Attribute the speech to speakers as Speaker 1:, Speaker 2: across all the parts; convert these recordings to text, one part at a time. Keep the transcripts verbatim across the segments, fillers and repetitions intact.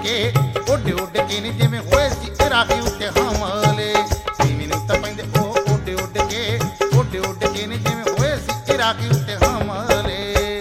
Speaker 1: ਕੇ ਉੱਡ ਉੱਡ ਕੇ ਨੀ ਜਿਵੇਂ ਹੋਏ ਸੀ ਇਰਾਕੀ ਉੱਤੇ ਹਮਲੇ। ਤੀਵੀਂ ਨੂੰ ਤਾਂ ਪੈਂਦੇ ਉਹ ਉੱਡ ਉੱਡ ਕੇ ਉੱਡ ਉੱਡ ਕੇ ਨੀ ਜਿਵੇਂ ਹੋਏ ਸੀ ਇਰਾਕੀ ਉੱਤੇ ਹਮਲੇ।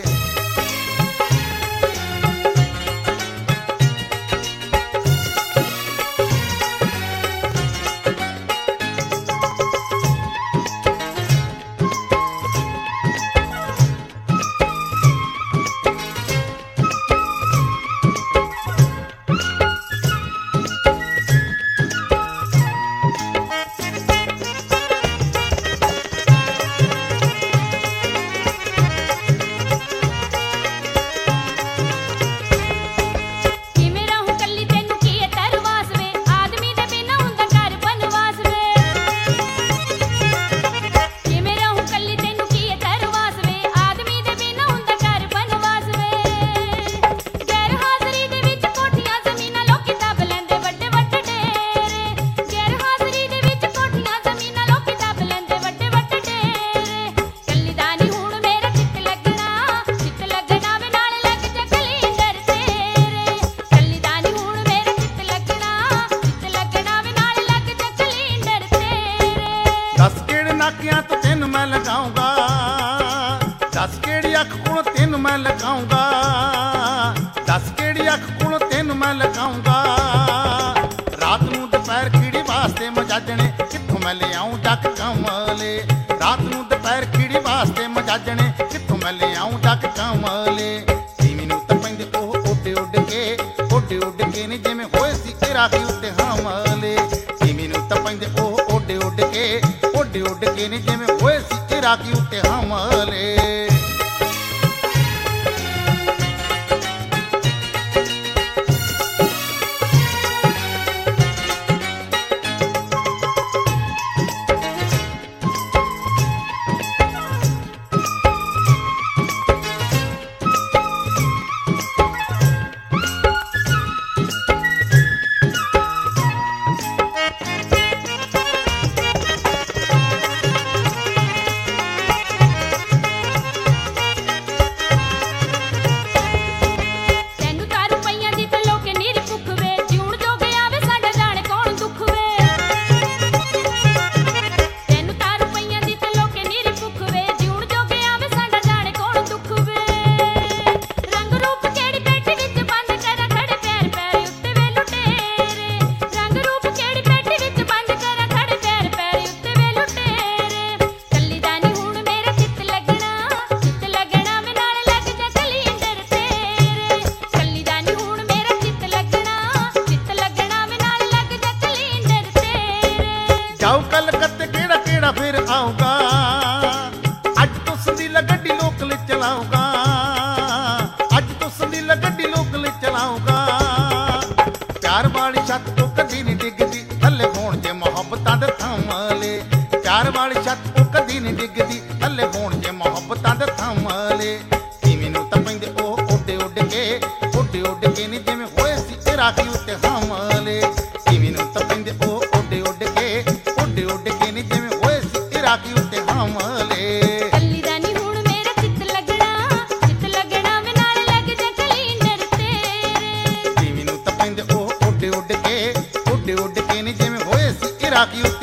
Speaker 1: दस केड़े नाकियां तो तेन मैं लगाऊंगा, दस केड़ी अख कोल तेन मैं लगाऊंगा, दस केड़ी अख कोल तेन मैं लगाऊंगा। रात नूं दोपहर खीड़ी वास्ते मजाजने कित्थों मैं ले आऊं जग कमले। रात नूं दोपहर खीड़ी वास्ते मजाजने कित्थों मैं ले आऊं जग कमले। तीवीं नूं तां पैंदे ओह उड उड के उड उड के नी जिवें होए सी इराकी उत्ते हमले। तीवीं नूं तां पैंदे ओह उड उड के उड उड के नी जिवें होए सी इराकी उत्ते हमले। जाओ कलकत्ते केड़ा केड़ा फिर आऊंगा, अज तो संदीला गड्डी लोकल चलाऊंगा, अज तो संदीला गड्डी लोकल चलाऊंगा। प्यार वाली छत तो कदी नहीं डिगदी थल्ले होण जे मोहब्बतां दे थमले। प्यार वाली छत तो कदी नहीं डिगदी थल्ले होण जे मोहब्बतां दे थमले। तीवीं नूं तां पैंदे ओह उड उड के उड उड के नी जिवें होए सी इराकी उत्ते हमले। तीवीं नूं तां पैंदे ओह उड उड के उड उड के नी जिवें होए सी इराकी उत्ते हमले।
Speaker 2: कल्ली दा नी हुण मेरा चित लगना, चित लगना वे नाल लग जा कलींडर तेरे।
Speaker 1: तीवीं नूं तां पैंदे ओह उड उड के उड उड के नी जिवें होए सी इराकी